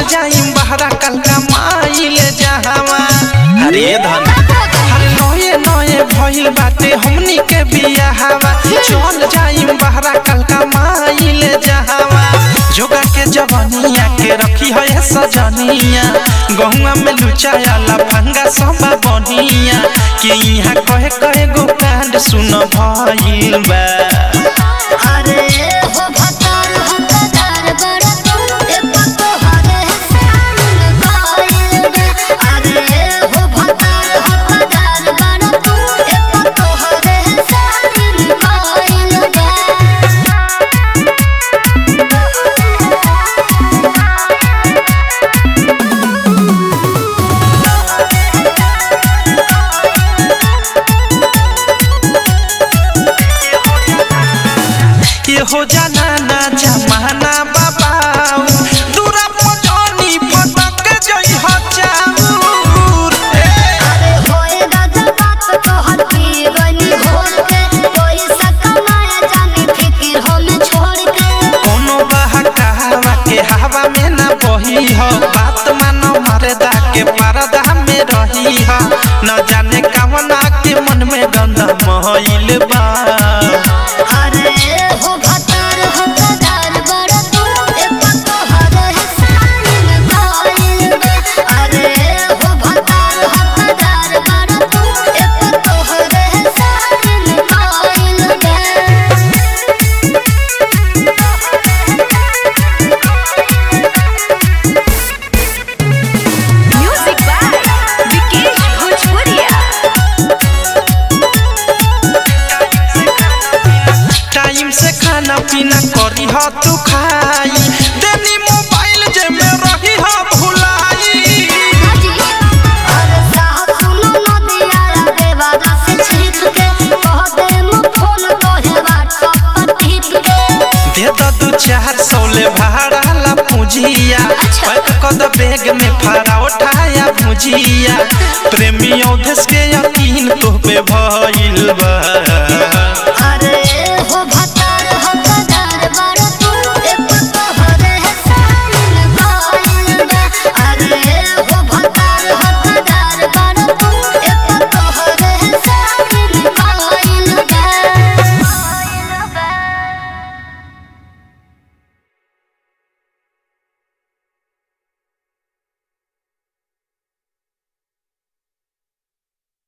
जाइम बहरा कल कमाइल जहावा। अरे धन अरे नए नए भइल बाटे हमनी के बियाहवा। चल जाइम बहरा कल कमाइल जहावा। जोगा के जवानिया के रखी है सजनिया। गहुआ में लुचाया फंगा सब बनिया। कि यहाँ कहे कहे गो कांड सुन भइल बा। अरे हो भतार हकदार बड़ा तू ए पतो हरे सामन गाइल बे। अरे हो भतार हकदार बड़ा तू ए पतो हरे सामन गाइल बे। ये हो जाना ना जमाना बाबाऊ। दूरा पजनी फटक जई ह चाऊर। अरे होएगा जब बात कहत पी गनी घोर के। पैसा कमाया जाने फिकिर हमें छोड़ के। कोनो बहकावा के हवा में ना बही हो। बात मानो मरदा के पर्दा में रही हो। न जाने कवना के मन में गंदा महइल बा। अरे हो भतार हकदार बड़ा तू ए पतो हरे सामन गाइल बे। अरे हो भतार हकदार बड़ा तू ए पतो हरे सामन गाइल बे। Music by Vikesh Bhojpuria. Time से खाना पीना करी हो तू खाई। देनी मोबाइल जे में रही हो भुलाई। हाजी अरे साहब सुनो नदिया देवादा से छिप के। कह दे मु फोन तोहे व्हाट्सएप पर टिप के। दे दो 200-400 ले भाड़ा ला पूंजिया। अच्छा। पैक कद बैग में फरा उठाया भुजिया। प्रेमी औधस के यकीन तो